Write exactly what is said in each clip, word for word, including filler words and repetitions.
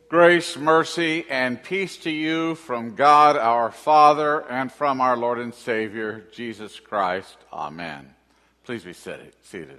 Grace, mercy, and peace to you from God our Father and from our Lord and Savior, Jesus Christ. Amen. Please be seated.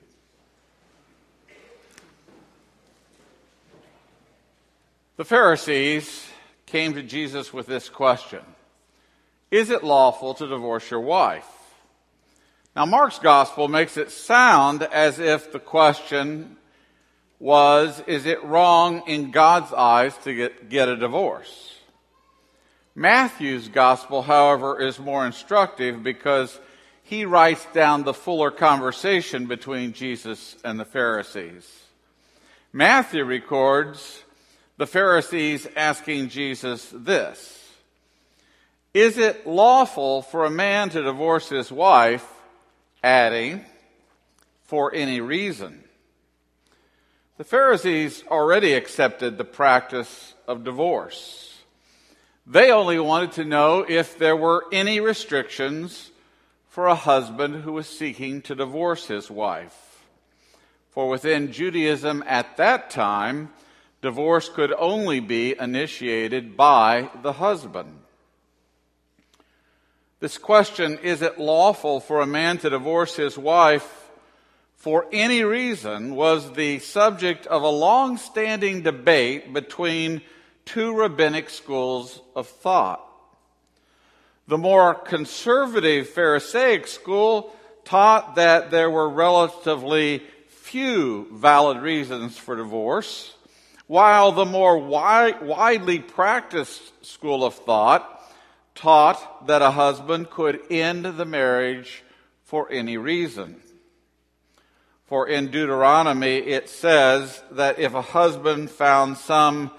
The Pharisees came to Jesus with this question: is it lawful to divorce your wife? Now, Mark's gospel makes it sound as if the question was, is it wrong in God's eyes to get, get a divorce? Matthew's gospel, however, is more instructive because he writes down the fuller conversation between Jesus and the Pharisees. Matthew records the Pharisees asking Jesus this: is it lawful for a man to divorce his wife, adding, for any reason? The Pharisees already accepted the practice of divorce. They only wanted to know if there were any restrictions for a husband who was seeking to divorce his wife. For within Judaism at that time, divorce could only be initiated by the husband. This question, is it lawful for a man to divorce his wife for any reason, was the subject of a long-standing debate between two rabbinic schools of thought. The more conservative Pharisaic school taught that there were relatively few valid reasons for divorce, while the more wi- widely practiced school of thought taught that a husband could end the marriage for any reason. For in Deuteronomy it says that if a husband found some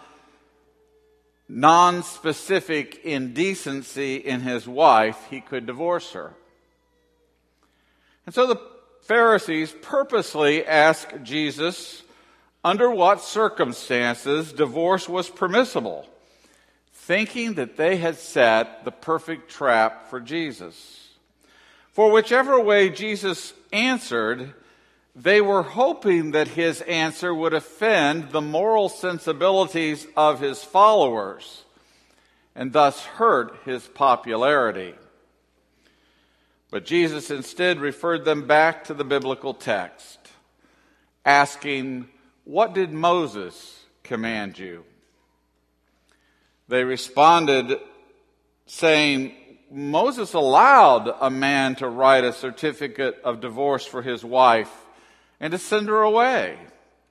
non-specific indecency in his wife, he could divorce her. And so the Pharisees purposely asked Jesus under what circumstances divorce was permissible, thinking that they had set the perfect trap for Jesus. For whichever way Jesus answered, they were hoping that his answer would offend the moral sensibilities of his followers and thus hurt his popularity. But Jesus instead referred them back to the biblical text, asking, "What did Moses command you?" They responded saying, "Moses allowed a man to write a certificate of divorce for his wife and to send her away."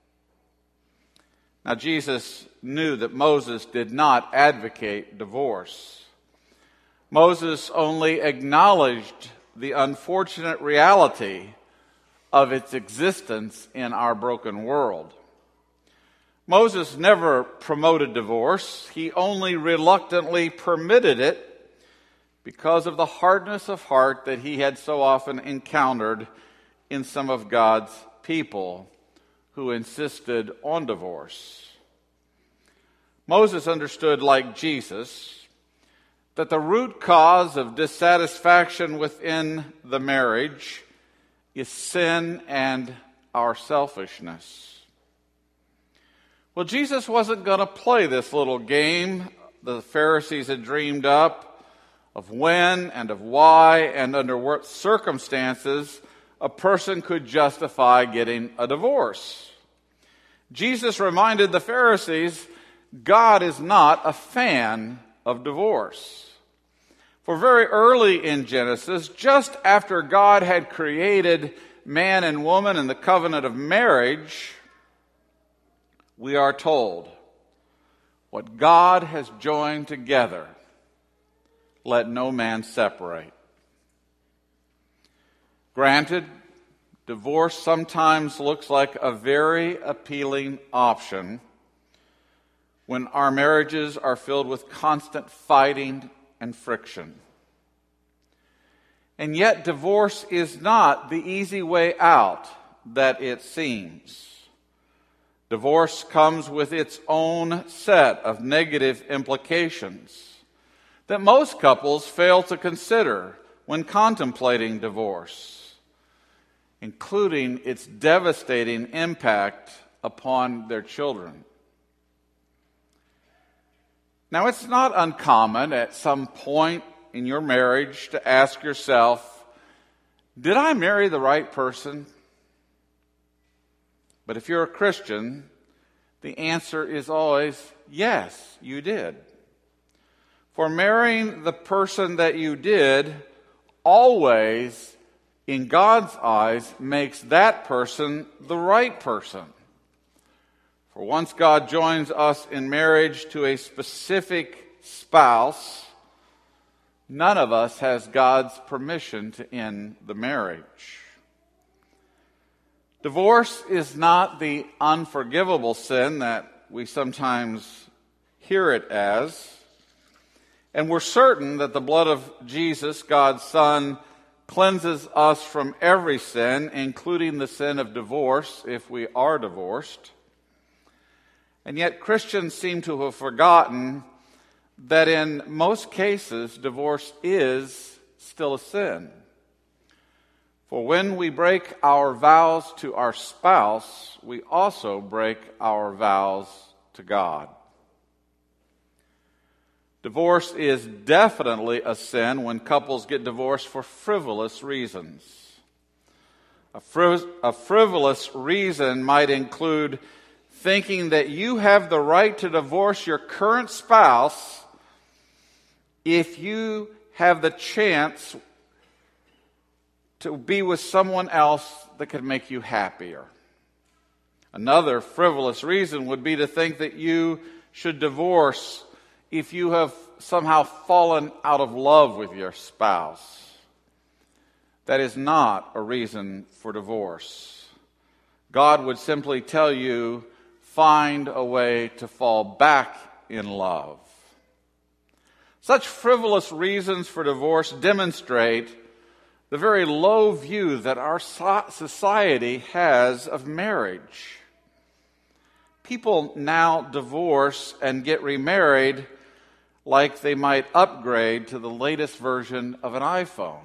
Now, Jesus knew that Moses did not advocate divorce. Moses only acknowledged the unfortunate reality of its existence in our broken world. Moses never promoted divorce. He only reluctantly permitted it because of the hardness of heart that he had so often encountered in some of God's people who insisted on divorce. Moses understood, like Jesus, that the root cause of dissatisfaction within the marriage is sin and our selfishness. Well, Jesus wasn't going to play this little game the Pharisees had dreamed up of when and of why and under what circumstances a person could justify getting a divorce. Jesus reminded the Pharisees God is not a fan of divorce. For very early in Genesis, just after God had created man and woman in the covenant of marriage, we are told, "What God has joined together, let no man separate." Granted, divorce sometimes looks like a very appealing option when our marriages are filled with constant fighting and friction. And yet, divorce is not the easy way out that it seems. Divorce comes with its own set of negative implications that most couples fail to consider when contemplating divorce, including its devastating impact upon their children. Now, it's not uncommon at some point in your marriage to ask yourself, did I marry the right person? But if you're a Christian, the answer is always yes, you did. For marrying the person that you did always, in God's eyes, makes that person the right person. For once God joins us in marriage to a specific spouse, none of us has God's permission to end the marriage. Divorce is not the unforgivable sin that we sometimes hear it as. And we're certain that the blood of Jesus, God's Son, cleanses us from every sin, including the sin of divorce, if we are divorced. And yet Christians seem to have forgotten that in most cases, divorce is still a sin. For when we break our vows to our spouse, we also break our vows to God. Divorce is definitely a sin when couples get divorced for frivolous reasons. A, friv- a frivolous reason might include thinking that you have the right to divorce your current spouse if you have the chance to be with someone else that could make you happier. Another frivolous reason would be to think that you should divorce if you have somehow fallen out of love with your spouse. That is not a reason for divorce. God would simply tell you, find a way to fall back in love. Such frivolous reasons for divorce demonstrate the very low view that our society has of marriage. People now divorce and get remarried like they might upgrade to the latest version of an iPhone.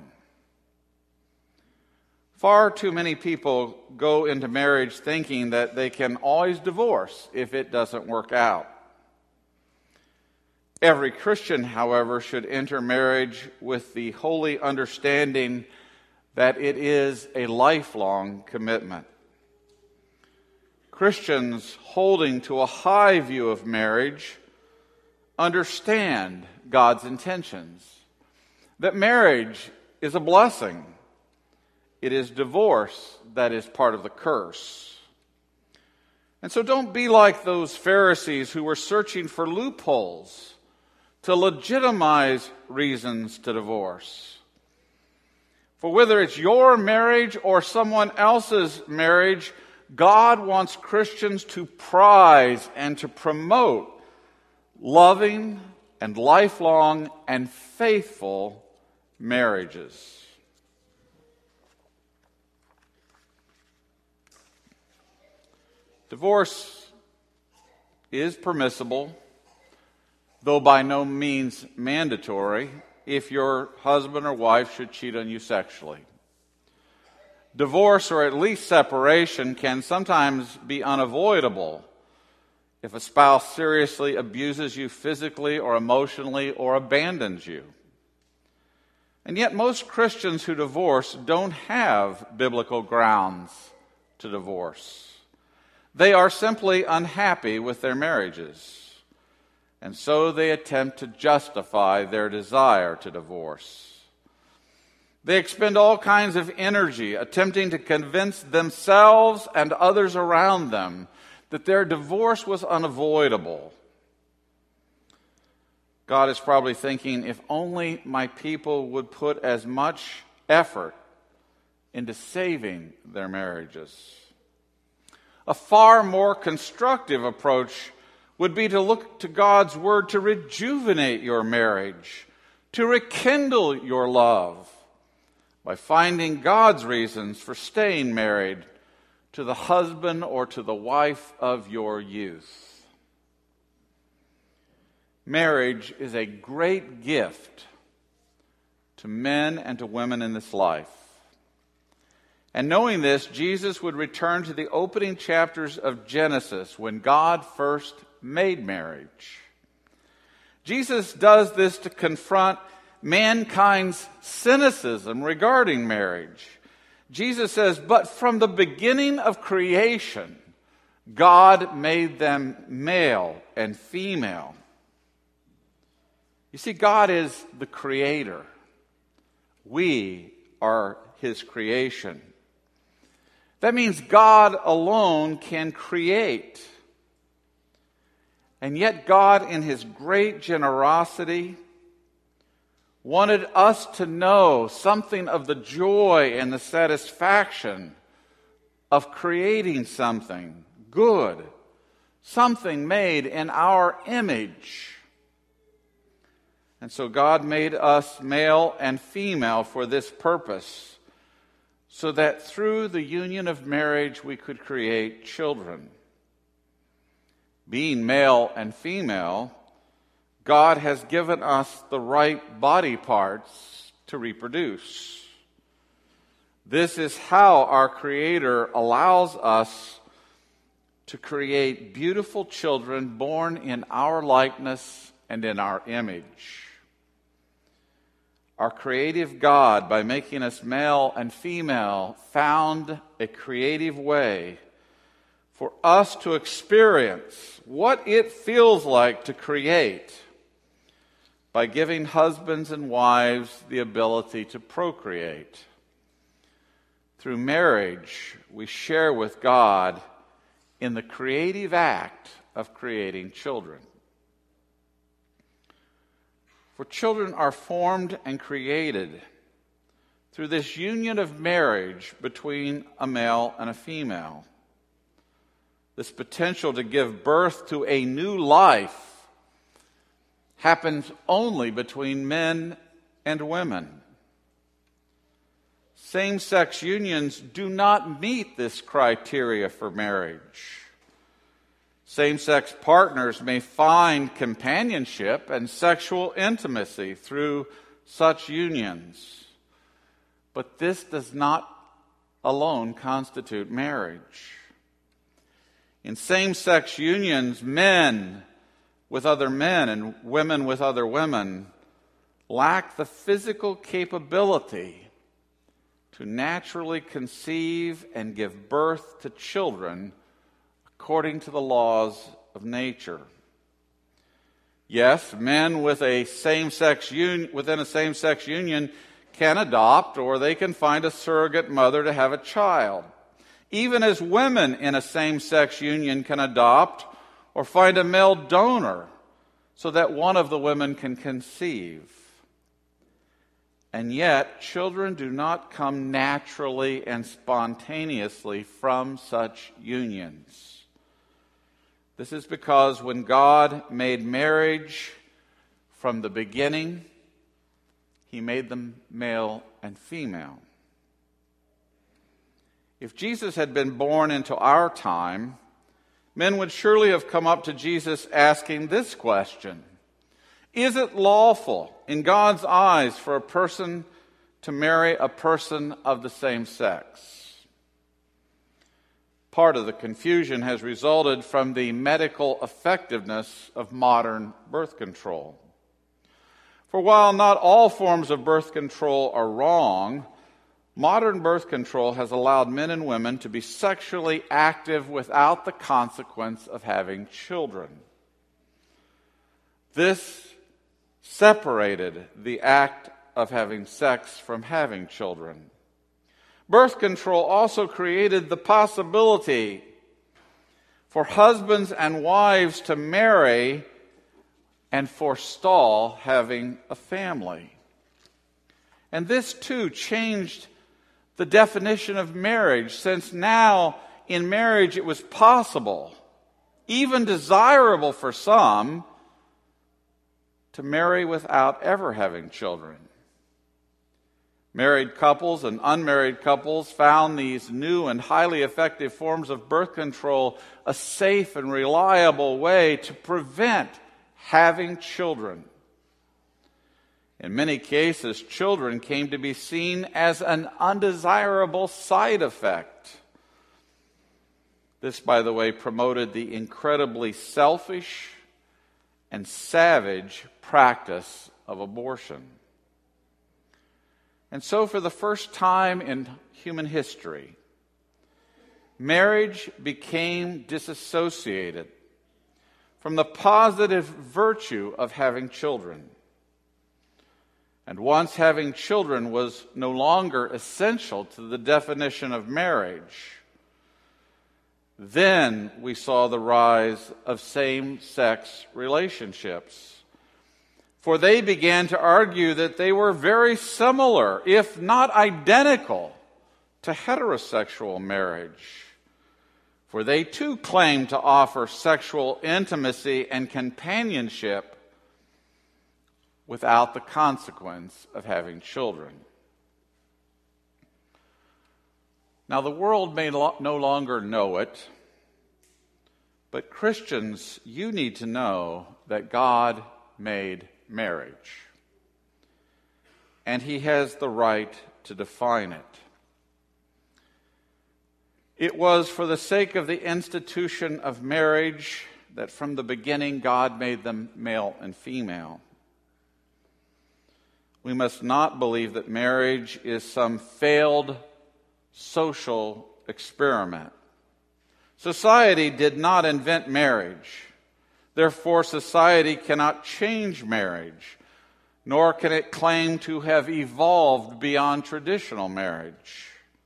Far too many people go into marriage thinking that they can always divorce if it doesn't work out. Every Christian, however, should enter marriage with the holy understanding that it is a lifelong commitment. Christians holding to a high view of marriage understand God's intentions, that marriage is a blessing. It is divorce that is part of the curse. And so don't be like those Pharisees who were searching for loopholes to legitimize reasons to divorce. For whether it's your marriage or someone else's marriage, God wants Christians to prize and to promote loving and lifelong and faithful marriages. Divorce is permissible, though by no means mandatory, if your husband or wife should cheat on you sexually. Divorce, or at least separation, can sometimes be unavoidable if a spouse seriously abuses you physically or emotionally or abandons you. And yet most Christians who divorce don't have biblical grounds to divorce. They are simply unhappy with their marriages, and so they attempt to justify their desire to divorce. They expend all kinds of energy attempting to convince themselves and others around them that their divorce was unavoidable. God is probably thinking, if only my people would put as much effort into saving their marriages. A far more constructive approach would be to look to God's word to rejuvenate your marriage, to rekindle your love by finding God's reasons for staying married to the husband or to the wife of your youth. Marriage is a great gift to men and to women in this life. And knowing this, Jesus would return to the opening chapters of Genesis when God first made marriage. Jesus does this to confront mankind's cynicism regarding marriage. Jesus says, but from the beginning of creation, God made them male and female. You see, God is the creator. We are his creation. That means God alone can create. And yet God, in his great generosity, wanted us to know something of the joy and the satisfaction of creating something good, something made in our image. And so God made us male and female for this purpose, so that through the union of marriage we could create children. Being male and female, God has given us the right body parts to reproduce. This is how our Creator allows us to create beautiful children born in our likeness and in our image. Our creative God, by making us male and female, found a creative way for us to experience what it feels like to create by giving husbands and wives the ability to procreate. Through marriage, we share with God in the creative act of creating children. For children are formed and created through this union of marriage between a male and a female. This potential to give birth to a new life happens only between men and women. Same-sex unions do not meet this criteria for marriage. Same-sex partners may find companionship and sexual intimacy through such unions, but this does not alone constitute marriage. In same-sex unions, men with other men and women with other women lack the physical capability to naturally conceive and give birth to children according to the laws of nature. Yes, men with a same-sex un- within a same-sex union can adopt, or they can find a surrogate mother to have a child. Even as women in a same-sex union can adopt or find a male donor so that one of the women can conceive. And yet, children do not come naturally and spontaneously from such unions. This is because when God made marriage from the beginning, he made them male and female. If Jesus had been born into our time, men would surely have come up to Jesus asking this question: is it lawful in God's eyes for a person to marry a person of the same sex? Part of the confusion has resulted from the medical effectiveness of modern birth control. For while not all forms of birth control are wrong, modern birth control has allowed men and women to be sexually active without the consequence of having children. This separated the act of having sex from having children. Birth control also created the possibility for husbands and wives to marry and forestall having a family. And this too changed the definition of marriage, since now in marriage it was possible, even desirable for some, to marry without ever having children. Married couples and unmarried couples found these new and highly effective forms of birth control a safe and reliable way to prevent having children. In many cases, children came to be seen as an undesirable side effect. This, by the way, promoted the incredibly selfish and savage practice of abortion. And so, for the first time in human history, marriage became disassociated from the positive virtue of having children. And once having children was no longer essential to the definition of marriage, then we saw the rise of same-sex relationships. For they began to argue that they were very similar, if not identical, to heterosexual marriage. For they too claimed to offer sexual intimacy and companionship without the consequence of having children. Now, the world may lo- no longer know it, but Christians, you need to know that God made marriage, and He has the right to define it. It was for the sake of the institution of marriage that from the beginning God made them male and female. We must not believe that marriage is some failed social experiment. Society did not invent marriage. Therefore, society cannot change marriage, nor can it claim to have evolved beyond traditional marriage.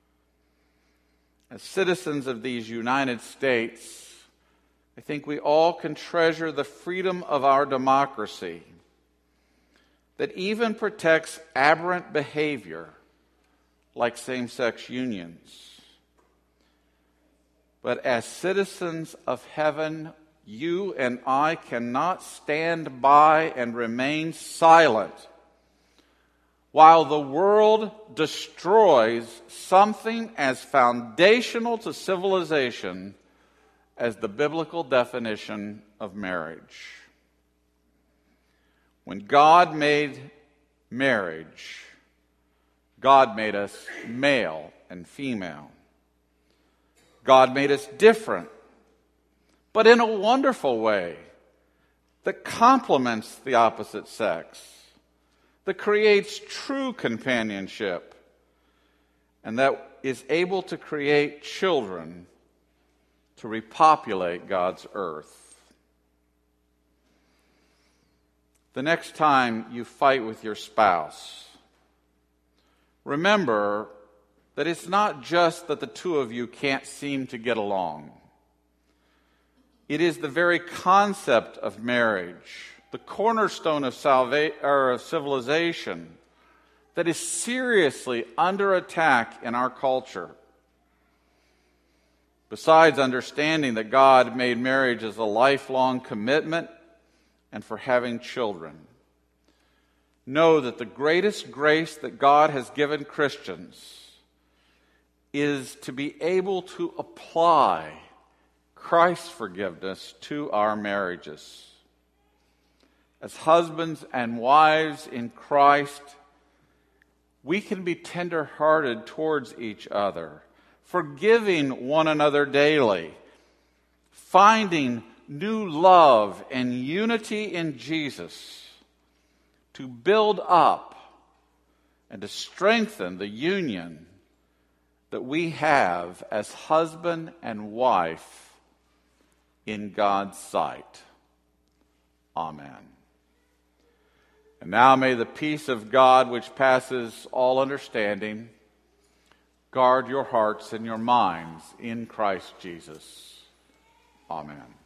As citizens of these United States, I think we all can treasure the freedom of our democracy that even protects aberrant behavior like same-sex unions. But as citizens of heaven, you and I cannot stand by and remain silent while the world destroys something as foundational to civilization as the biblical definition of marriage. When God made marriage, God made us male and female. God made us different, but in a wonderful way that complements the opposite sex, that creates true companionship, and that is able to create children to repopulate God's earth. The next time you fight with your spouse, remember that it's not just that the two of you can't seem to get along. It is the very concept of marriage, the cornerstone of, salva- or of civilization, that is seriously under attack in our culture. Besides understanding that God made marriage as a lifelong commitment and for having children, know that the greatest grace that God has given Christians is to be able to apply Christ's forgiveness to our marriages. As husbands and wives in Christ, we can be tender-hearted towards each other, forgiving one another daily, finding new love and unity in Jesus to build up and to strengthen the union that we have as husband and wife in God's sight. Amen. And now may the peace of God, which passes all understanding, guard your hearts and your minds in Christ Jesus. Amen.